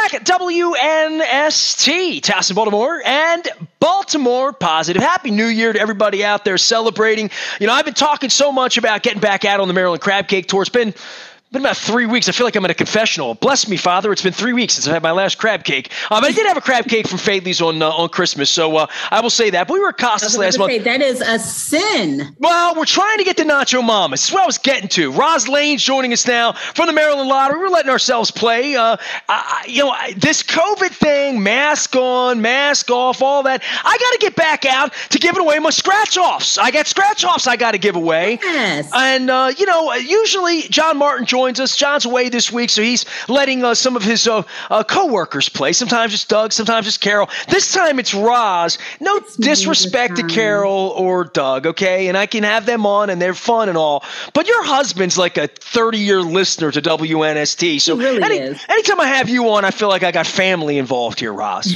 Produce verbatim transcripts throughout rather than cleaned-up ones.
back. W N S T, Towson, Baltimore, and Baltimore Positive. Happy New Year to everybody out there celebrating. You know, I've been talking so much about getting back out on the Maryland Crab Cake Tour. It's been been about three weeks. I feel like I'm in a confessional. Bless me, Father. It's been three weeks since I had my last crab cake. Um, I did have a crab cake from Faidley's on uh, on Christmas, so uh, I will say that. But we were at Costas last month. Say, that is a sin. Well, we're trying to get to Nacho Mamas. This is what I was getting to. Roz Lane's joining us now from the Maryland Lottery. We're letting ourselves play. Uh, I, you know, I, this COVID thing, mask on, mask off, all that. I got to get back out to giving away my scratch-offs. I got scratch-offs I got to give away. Yes. And, uh, you know, usually John Martin joins us. John's away this week, so he's letting uh, some of his uh, uh, co-workers play. Sometimes it's Doug, sometimes it's Carol. This time it's Roz. No it's disrespect to Carol or Doug, okay? And I can have them on, and they're fun and all. But your husband's like a thirty-year listener to W N S T. So he really any, is. anytime I have you on, I feel like I got family involved here, Roz.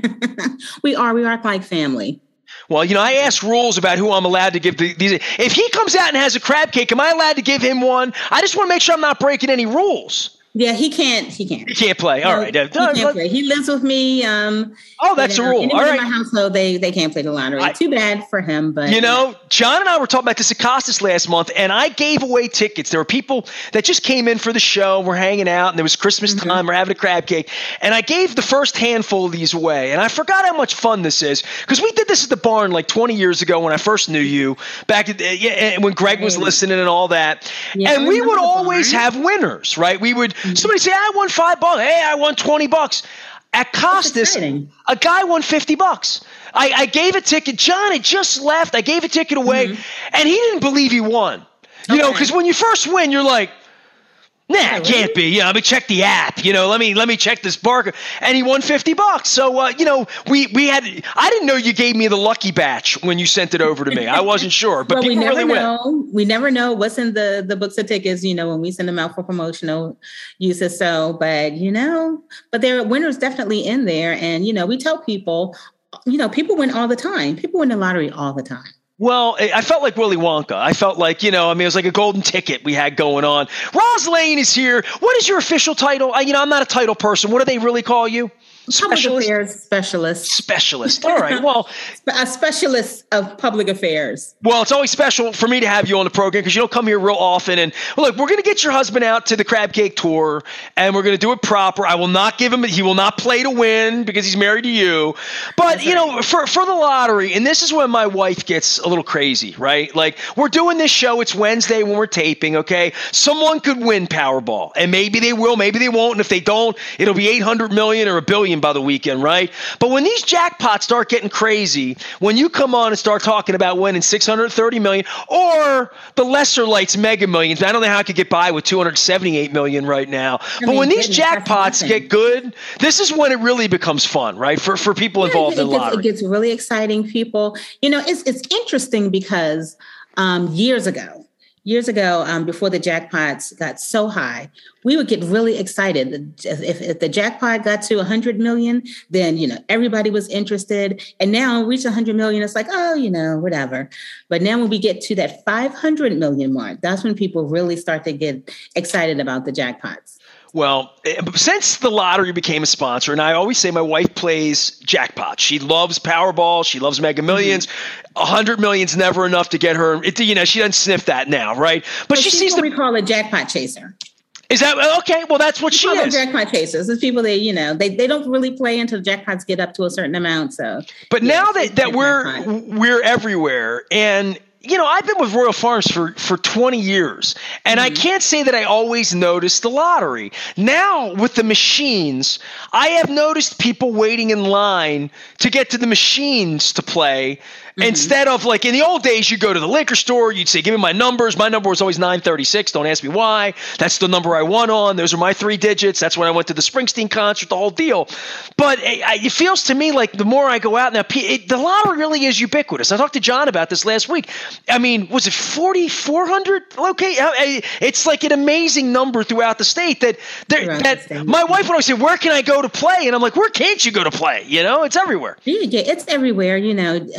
we are. We are like family. Well, you know, I ask rules about who I'm allowed to give the, these. If he comes out and has a crab cake, am I allowed to give him one? I just want to make sure I'm not breaking any rules. Yeah, he can't. He can't. He can't play. All no, right. He can't play. He lives with me. Um, oh, that's you know, a rule. All right. In my household, they they can't play the lottery. I, Too bad for him. But you know, John and I were talking about this at Costas last month, and I gave away tickets. There were people that just came in for the show. We're hanging out, and there was Christmas mm-hmm. time. We're having a crab cake, and I gave the first handful of these away. And I forgot how much fun this is because we did this at the barn like twenty years ago when I first knew you, back at, yeah, when Greg was listening and all that. Yeah, and we would always have winners, right? We would mm-hmm. somebody say, "I won five bucks. Hey, I won twenty bucks." At Costas, a guy won fifty bucks. I, I gave a ticket. John had just left. I gave a ticket away, mm-hmm. and he didn't believe he won. You okay. know, because when you first win, you're like, nah, it can't be. Yeah, let me check the app. You know, let me let me check this barcode. And he won fifty bucks. So, uh, you know, we we had. I didn't know you gave me the lucky batch when you sent it over to me. I wasn't sure, but well, people we never really know. win. We never know what's in the the books of tickets. You know, when we send them out for promotional uses. So, but you know, but there are winners definitely in there, and you know, we tell people, you know, people win all the time. People win the lottery all the time. Well, I felt like Willy Wonka. I felt like, you know, I mean, it was like a golden ticket we had going on. Roz Lane is here. What is your official title? I, you know, I'm not a title person. What do they really call you? Public affairs specialist. Specialist. All right. Well, a specialist of public affairs. Well, it's always special for me to have you on the program because you don't come here real often. And well, look, we're going to get your husband out to the crab cake tour, and we're going to do it proper. I will not give him. He will not play to win because he's married to you. But That's you right. know, for for the lottery, and this is when my wife gets a little crazy, right? Like we're doing this show. It's Wednesday when we're taping. Okay, someone could win Powerball, and maybe they will, maybe they won't. And if they don't, it'll be eight hundred million or a billion by the weekend, right? But when these jackpots start getting crazy, when you come on and start talking about winning six hundred thirty million or the lesser lights mega millions, I don't know how I could get by with two hundred seventy-eight million right now. I but mean, when these jackpots get good, this is when it really becomes fun, right? For for people yeah, involved in the lottery. It gets really exciting, people. You know, it's it's interesting because um, years ago, Years ago, um, before the jackpots got so high, we would get really excited. If, if the jackpot got to one hundred million, then, you know, everybody was interested. And now we reach one hundred million, it's like, oh, you know, whatever. But now when we get to that five hundred million mark, that's when people really start to get excited about the jackpots. Well, since the lottery became a sponsor, and I always say my wife plays jackpot. She loves Powerball. She loves Mega Millions. A mm-hmm. hundred million's never enough to get her. It, you know, she doesn't sniff that now, right? But so she sees what the. We call a jackpot chaser. Is that okay? Well, that's what we she call is. Them jackpot chasers. It's people that, you know, they, they don't really play until the jackpots get up to a certain amount. So, but yeah, now that, that we're we're everywhere, and you know, I've been with Royal Farms for, for twenty years, and mm-hmm. I can't say that I always noticed the lottery. Now, with the machines, I have noticed people waiting in line to get to the machines to play. Mm-hmm. Instead of like in the old days, you go to the liquor store, you'd say, give me my numbers. My number was always nine thirty-six. Don't ask me why. That's the number I won on. Those are my three digits. That's when I went to the Springsteen concert, the whole deal. But it, it feels to me like the more I go out now, it, the lottery really is ubiquitous. I talked to John about this last week. I mean, was it forty-four hundred? Okay. It's like an amazing number throughout the state that, there, that the my wife would always say, where can I go to play? And I'm like, where can't you go to play? You know, it's everywhere. Yeah, it's everywhere. You know, uh, it's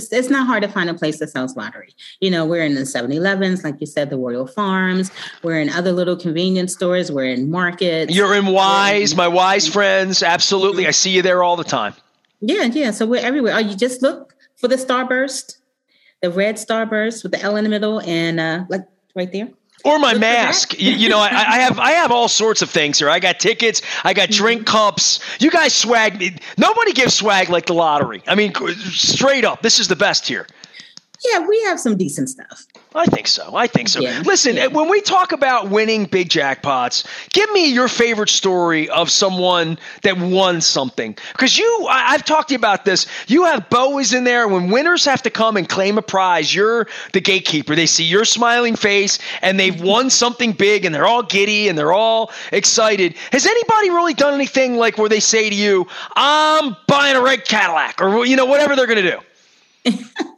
it's it's not hard to find a place that sells lottery. You know, we're in the seven elevens, like you said, the Royal Farms. We're in other little convenience stores. We're in markets. You're in Wise, in- my Wise friends. Absolutely. I see you there all the time. Yeah, yeah. So we're everywhere. Oh, you just look for the Starburst, the red Starburst with the L in the middle, and uh, like right there. Or my Look mask. You, you know, I, I have I have all sorts of things here. I got tickets. I got drink cups. You guys swag me. Nobody gives swag like the lottery. I mean, straight up, this is the best here. Yeah, we have some decent stuff. I think so. I think so. Yeah. Listen, Yeah. when we talk about winning big jackpots, give me your favorite story of someone that won something. Because you, I, I've talked to you about this. You have Bowies in there. When winners have to come and claim a prize, you're the gatekeeper. They see your smiling face and they've won something big and they're all giddy and they're all excited. Has anybody really done anything like where they say to you, I'm buying a red Cadillac, or, you know, whatever they're going to do?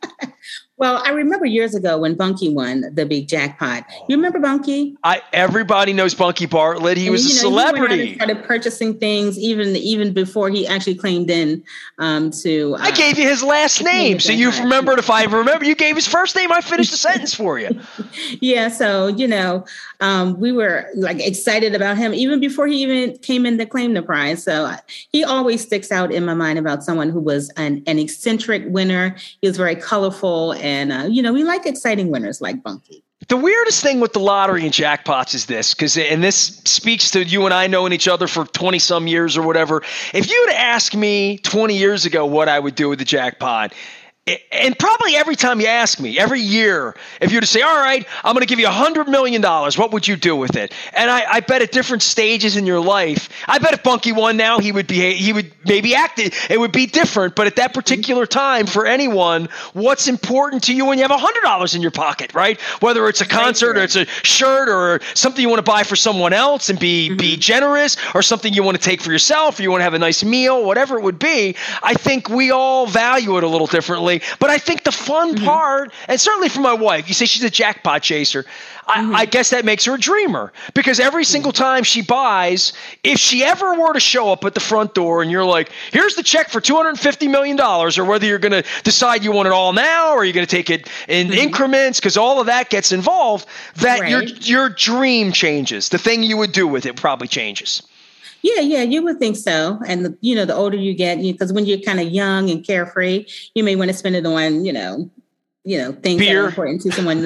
Well, I remember years ago when Bunky won the big jackpot. You remember Bunky? I everybody knows Bunky Bartlett. He And, was you a know, celebrity. He went out and started purchasing things even even before he actually claimed in um, to. Uh, I gave you his last name, so you remembered. If I remember, you gave his first name. I finished the sentence for you. Yeah, so you know, um, we were like excited about him even before he even came in to claim the prize. So uh, he always sticks out in my mind about someone who was an, an eccentric winner. He was very colorful, and uh, you know, we like exciting winners like Bunky. The weirdest thing with the lottery and jackpots is this, because and this speaks to you and I knowing each other for twenty some years or whatever. If you would ask me twenty years ago what I would do with the jackpot, and probably every time you ask me, every year, if you were to say, all right, I'm going to give you one hundred million dollars, what would you do with it? And I, I bet at different stages in your life, I bet if Bunky won now, he would be, he would maybe act it. It would be different. But at that particular time, for anyone, what's important to you when you have one hundred dollars in your pocket, right? Whether it's a concert or it's a shirt or something you want to buy for someone else and be, mm-hmm. be generous, or something you want to take for yourself, or you want to have a nice meal, whatever it would be. I think we all value it a little differently. But I think the fun mm-hmm. part, and certainly for my wife, you say she's a jackpot chaser. I, mm-hmm. I guess that makes her a dreamer, because every single time she buys, if she ever were to show up at the front door and you're like, here's the check for two hundred fifty million dollars, or whether you're going to decide you want it all now or you're going to take it in mm-hmm. increments, because all of that gets involved, that right. your your dream changes. The thing you would do with it probably changes. Yeah, yeah, you would think so. And, the, you know, the older you get, because you, when you're kind of young and carefree, you may want to spend it on, you know, you know, things Beer. that are important to someone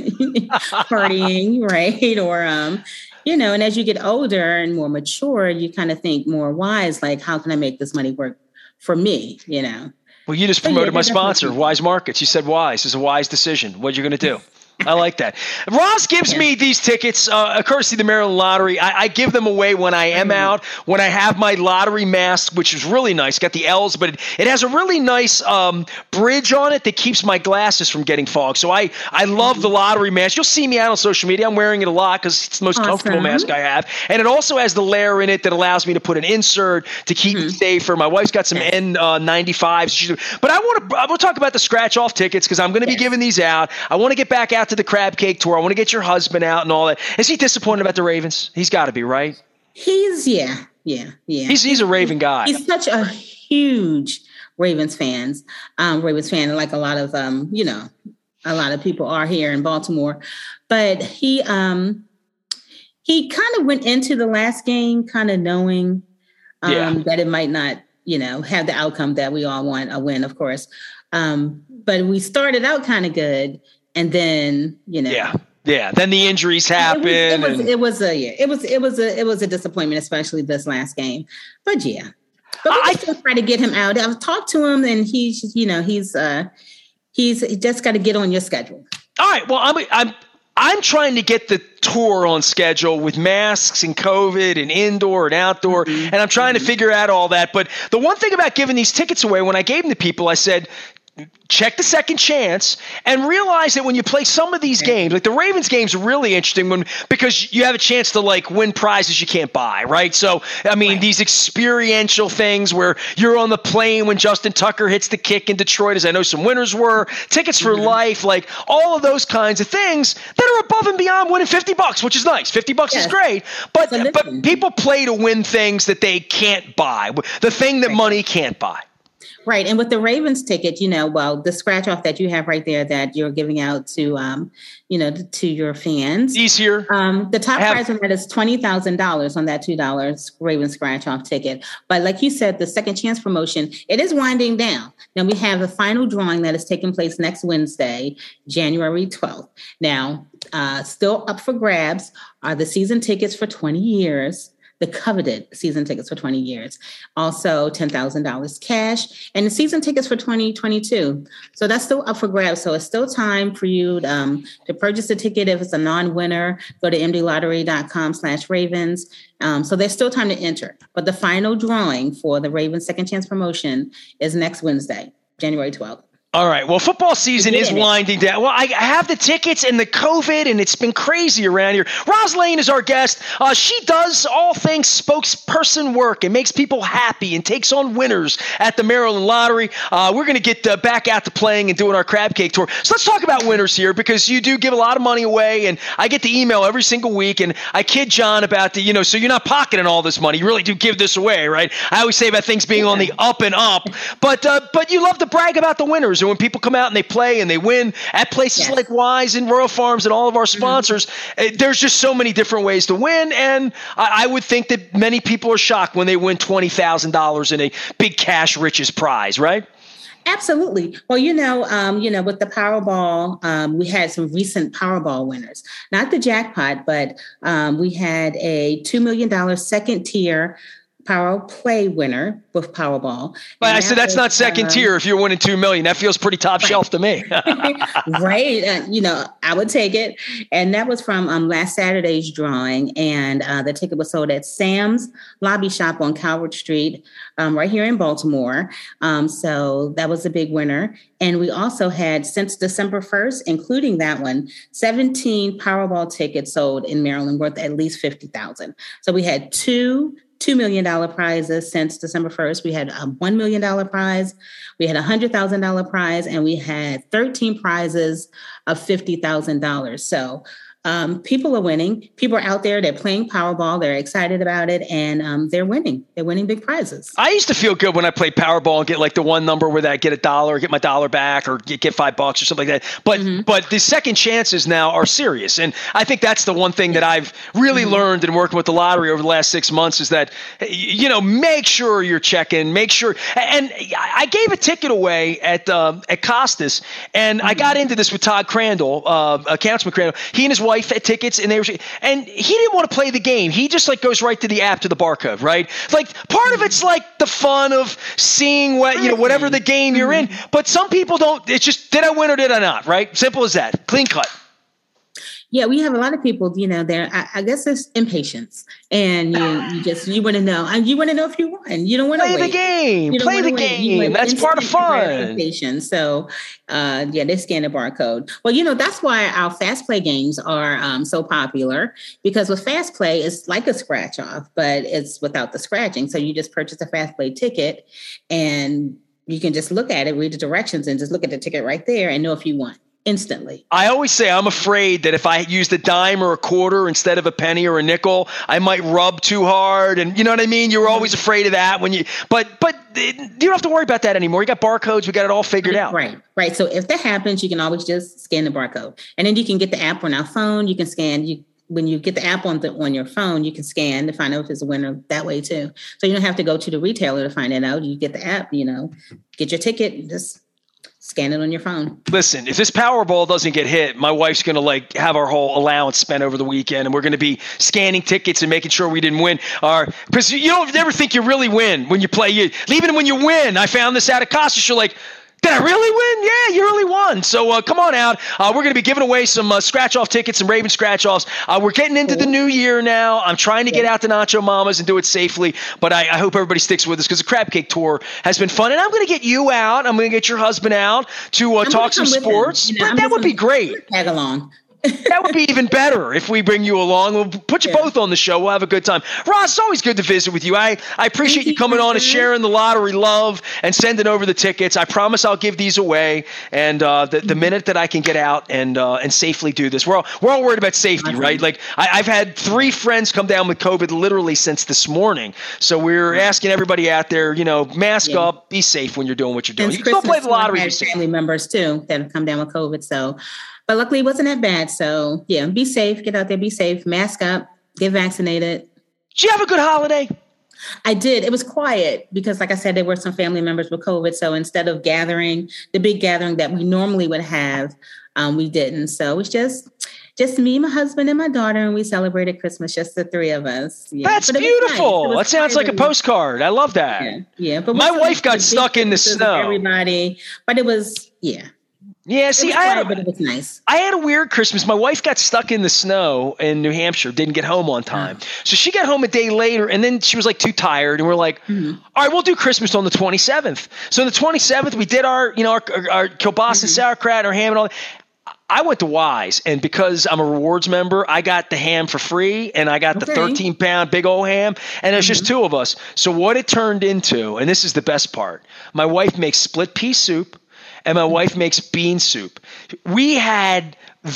partying, right? Or, um, you know, and as you get older and more mature, you kind of think more wise, like, how can I make this money work for me, you know? Well, you just promoted yeah, my sponsor, Wise Markets. You said Wise is a wise decision. What are you going to do? I like that. Ross gives yeah. me these tickets, uh, courtesy of the Maryland Lottery. I, I give them away when I am mm-hmm. out, when I have my lottery mask, which is really nice. Got the L's, but it, it has a really nice um, bridge on it that keeps my glasses from getting fogged. So I, I love mm-hmm. the lottery mask. You'll see me out on social media. I'm wearing it a lot because it's the most awesome. comfortable mask I have. And it also has the layer in it that allows me to put an insert to keep mm-hmm. it safer. My wife's got some N ninety-fives. But I want to I want to talk about the scratch-off tickets, because I'm going to yes. be giving these out. I want to get back out to the Crab Cake Tour. I want to get your husband out and all that. Is he disappointed about the Ravens? He's got to be, right? He's, yeah, yeah, yeah. He's he's a Raven guy. He's such a huge Ravens fans, um, Ravens fan, like a lot of, um, you know, a lot of people are here in Baltimore. But he, um, he kind of went into the last game kind of knowing um, yeah. that it might not, you know, have the outcome that we all want, a win, of course. Um, but we started out kind of good. And then, you know, yeah, yeah. Then the injuries happen. It was, it was, and- it was a, yeah, it was, it was a, it was a disappointment, especially this last game. But yeah, but we I still try to get him out. I've talked to him, and he's, you know, he's, uh, he's he just got to get on your schedule. All right. Well, I'm, I'm, I'm trying to get the tour on schedule with masks and COVID and indoor and outdoor, mm-hmm. and I'm trying mm-hmm. to figure out all that. But the one thing about giving these tickets away, when I gave them to people, I said, check the second chance and realize that when you play some of these games, like the Ravens games are really interesting when, because you have a chance to like win prizes you can't buy, right? So, I mean, right. these experiential things where you're on the plane when Justin Tucker hits the kick in Detroit, as I know some winners were, tickets for mm-hmm. life, like all of those kinds of things that are above and beyond winning fifty bucks, which is nice. fifty bucks yes. is great, but, so but people play to win things that they can't buy, the thing that right. money can't buy. Right. And with the Ravens ticket, you know, well, the scratch off that you have right there that you're giving out to, um, you know, to your fans. Easier. Um, the top have- prize on that is twenty thousand dollars on that two dollars Ravens scratch off ticket. But like you said, the second chance promotion, it is winding down. Now we have the final drawing that is taking place next Wednesday, January twelfth. Now, uh, still up for grabs are the season tickets for twenty years. The coveted season tickets for twenty years, also ten thousand dollars cash, and the season tickets for twenty twenty-two. So that's still up for grabs. So it's still time for you um, to purchase a ticket. If it's a non-winner, go to m d lottery dot com slash Ravens. Um, so there's still time to enter. But the final drawing for the Ravens Second Chance promotion is next Wednesday, January twelfth. All right. Well, football season is winding down. Well, I have the tickets and the COVID, and it's been crazy around here. Roz Lane is our guest. Uh, she does all things spokesperson work and makes people happy and takes on winners at the Maryland Lottery. Uh, we're going to get uh, back out to playing and doing our crab cake tour. So let's talk about winners here, because you do give a lot of money away, and I get the email every single week, and I kid John about the, you know, so you're not pocketing all this money. You really do give this away, right? I always say about things being on the up and up, but uh, but you love to brag about the winners. And when people come out and they play and they win at places yes. like Wise and Royal Farms and all of our sponsors, mm-hmm. there's just so many different ways to win. And I, I would think that many people are shocked when they win twenty thousand dollars in a big cash riches prize, right? Absolutely. Well, you know, um, you know, with the Powerball, um, we had some recent Powerball winners, not the jackpot, but um, we had a two million dollars second tier Power Play winner with Powerball. But I said that's was, not second uh, tier if you're winning two million. That feels pretty top right. shelf to me. Right. Uh, you know, I would take it. And that was from um, last Saturday's drawing. And uh, the ticket was sold at Sam's Lobby Shop on Calvert Street, um, right here in Baltimore. Um, so that was a big winner. And we also had, since December first, including that one, seventeen Powerball tickets sold in Maryland worth at least fifty thousand dollars. So we had two two million dollars prizes since December first. We had a one million dollars prize, we had a one hundred thousand dollars prize, and we had thirteen prizes of fifty thousand dollars. So um, people are winning. People are out there. They're playing Powerball. They're excited about it, and um, they're winning. They're winning big prizes. I used to feel good when I played Powerball and get like the one number where I get a dollar, get my dollar back, or get, get five bucks or something like that. But mm-hmm. but the second chances now are serious, and I think that's the one thing that I've really mm-hmm. learned in working with the lottery over the last six months is that, you know, make sure you're checking, make sure. And I gave a ticket away at um, at Costas, and mm-hmm. I got into this with Todd Crandall, uh, Councilman Crandall. He and his wife had tickets, and they were, and he didn't want to play the game. He just like goes right to the app to the barcode, right? Like part of it's like the fun of seeing what, you know, whatever the game you're in. But some people don't. It's just, did I win or did I not? Right? Simple as that. Clean cut. Yeah, we have a lot of people, you know, there, I, I guess it's impatience. And you you just, you want to know, and you want to know if you won. You don't want to play wait. the game. You don't play the wait. game. That's part of fun. So, uh, yeah, they scan the barcode. Well, you know, that's why our fast play games are um, so popular, because with fast play, it's like a scratch off, but it's without the scratching. So you just purchase a fast play ticket and you can just look at it, read the directions, and just look at the ticket right there and know if you won. Instantly. I always say I'm afraid that if I used a dime or a quarter instead of a penny or a nickel, I might rub too hard. And you know what I mean? You were always afraid of that when you, but, but you don't have to worry about that anymore. You got barcodes. We got it all figured out. Right. Right. So if that happens, you can always just scan the barcode, and then you can get the app on our phone. You can scan you. When you get the app on the on your phone, you can scan to find out if it's a winner that way too. So you don't have to go to the retailer to find it out. You get the app, you know, get your ticket, and just scan it on your phone. Listen, if this Powerball doesn't get hit, my wife's going to like have our whole allowance spent over the weekend, and we're going to be scanning tickets and making sure we didn't win. Our because you don't never think you really win when you play. You even when you win, I found this out at Costas. You're like, did I really win? Yeah, you really won. So uh, come on out. Uh, we're going to be giving away some uh, scratch-off tickets, some Raven scratch-offs. Uh, we're getting into cool. the new year now. I'm trying to get out to Nacho Mama's and do it safely, but I, I hope everybody sticks with us because the Crab Cake Tour has been fun. And I'm going to get you out. I'm going to get your husband out to uh, talk some sports. You know, but that would be great. Tag along. That would be even better if we bring you along. We'll put you yeah. both on the show. We'll have a good time. Roz, it's always good to visit with you. I, I appreciate you, you coming on and sharing the lottery love and sending over the tickets. I promise I'll give these away. And uh, the, the minute that I can get out and uh, and safely do this, we're all, we're all worried about safety, awesome. right? Like I, I've had three friends come down with COVID literally since this morning. So we're asking everybody out there, you know, mask yeah. up, be safe when you're doing what you're doing. Since you can still play the lottery. I had family members too that have come down with COVID. So. But luckily, it wasn't that bad. So, yeah, be safe. Get out there, be safe. Mask up. Get vaccinated. Did you have a good holiday? I did. It was quiet because, like I said, there were some family members with COVID. So instead of gathering, the big gathering that we normally would have, um, we didn't. So it was just just me, my husband, and my daughter, and we celebrated Christmas, just the three of us. Yeah. That's beautiful. Nice. That sounds like a postcard. I love that. Yeah, yeah. But my wife got stuck in the snow. Everybody, but it was, yeah. Yeah, see, I had, but it was nice. I had a weird Christmas. My wife got stuck in the snow in New Hampshire, didn't get home on time. Oh. So she got home a day later, and then she was like too tired. And we're like, mm-hmm. all right, we'll do Christmas on the twenty-seventh. So on the twenty-seventh, we did our, you know, our, our, our kielbasa mm-hmm. and sauerkraut, our ham and all that. I went to Wise, and because I'm a rewards member, I got the ham for free, and I got okay. the thirteen pound big old ham, and there's mm-hmm. just two of us. So what it turned into, and this is the best part, my wife makes split pea soup, and my wife makes bean soup. We had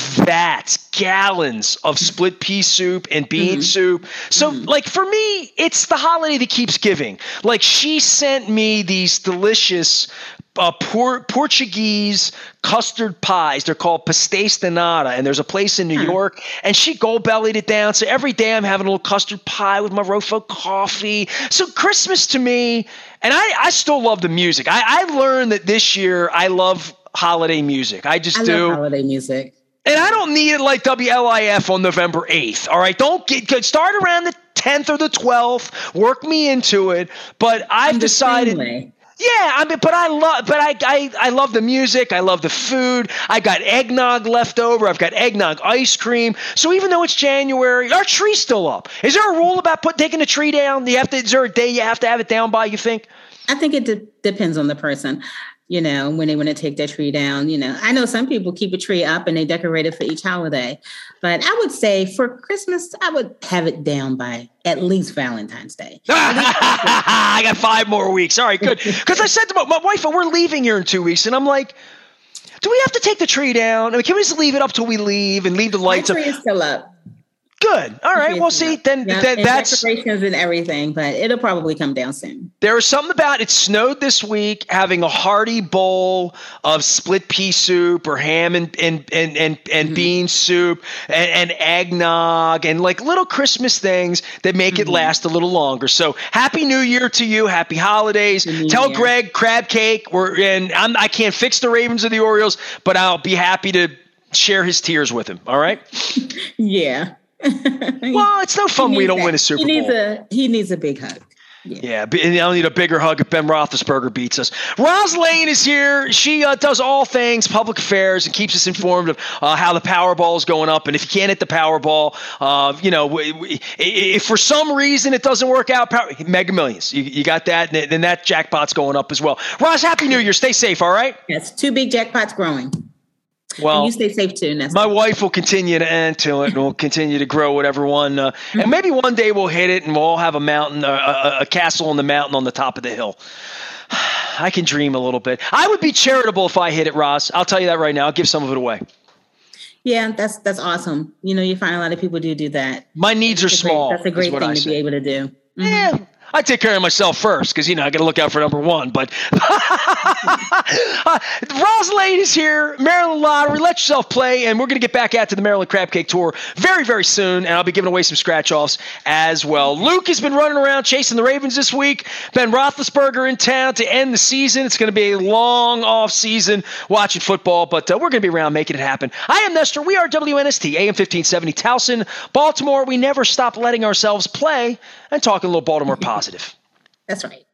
vats, gallons of split pea soup and bean mm-hmm. soup. So, mm-hmm. like, for me, it's the holiday that keeps giving. Like, she sent me these delicious uh, por- Portuguese custard pies. They're called pastéis de nata, and there's a place in New huh. York, and she gold-bellied it down. So every day I'm having a little custard pie with my Rofo coffee. So Christmas to me, and I, I still love the music. I, I learned that this year I love holiday music. I just I do. Love holiday music. And I don't need it like W L I F on November eighth. All right. Don't get good. Start around the tenth or the twelfth. Work me into it. But I've decided. Yeah, I mean, but I love, but I, I, I love the music. I love the food. I got eggnog left over. I've got eggnog ice cream. So even though it's January, our tree's still up. Is there a rule about put, taking the tree down? Do you have to? Is there a day you have to have it down by? You think? I think it de- depends on the person. You know, when they want to take their tree down. You know, I know some people keep a tree up and they decorate it for each holiday. But I would say for Christmas, I would have it down by at least Valentine's Day. I got five more weeks. All right, good. Because I said to my, my wife, we're leaving here in two weeks. And I'm like, do we have to take the tree down? I mean, can we just leave it up till we leave and leave the lights up? My tree is still up. Good. All right. Well, see, then, yeah, then and that's decorations and everything, but it'll probably come down soon. There is something about it. Snowed this week. Having a hearty bowl of split pea soup or ham and and and and, and mm-hmm. bean soup and, and eggnog and like little Christmas things that make mm-hmm. it last a little longer. So happy New Year to you. Happy holidays. Tell Year. Greg crab cake. We're and I'm, I can't fix the Ravens or the Orioles, but I'll be happy to share his tears with him. All right. Yeah. Well, it's no fun we don't that. win a Super he needs Bowl. A, he needs a big hug. Yeah, yeah, I'll need a bigger hug if Ben Roethlisberger beats us. Roz Lane is here. She uh, does all things public affairs and keeps us informed of uh, how the Powerball is going up. And if you can't hit the Powerball, uh, you know, if for some reason it doesn't work out, power, Mega Millions, you, you got that, and then that jackpot's going up as well. Roz, Happy New Year. Stay safe, all right? Yes, two big jackpots growing. Well, and you stay safe too. Nestor. My wife will continue to add to it, and we'll continue to grow whatever one. Uh, mm-hmm. And maybe one day we'll hit it, and we'll all have a mountain, uh, a, a castle on the mountain on the top of the hill. I can dream a little bit. I would be charitable if I hit it, Roz. I'll tell you that right now. I'll give some of it away. Yeah, that's that's awesome. You know, you find a lot of people do do that. My needs that's are small. Great, that's a great thing I to say. be able to do. Mm-hmm. Yeah. I take care of myself first because, you know, I got to look out for number one. But uh, Roz Lane is here, Maryland Lottery. Let yourself play, and we're going to get back out to the Maryland Crab Cake Tour very, very soon, and I'll be giving away some scratch-offs as well. Luke has been running around chasing the Ravens this week. Ben Roethlisberger in town to end the season. It's going to be a long off season watching football, but uh, we're going to be around making it happen. I am Nestor. We are W N S T, A M fifteen seventy, Towson, Baltimore. We never stop letting ourselves play and talking a little Baltimore positive. That's right.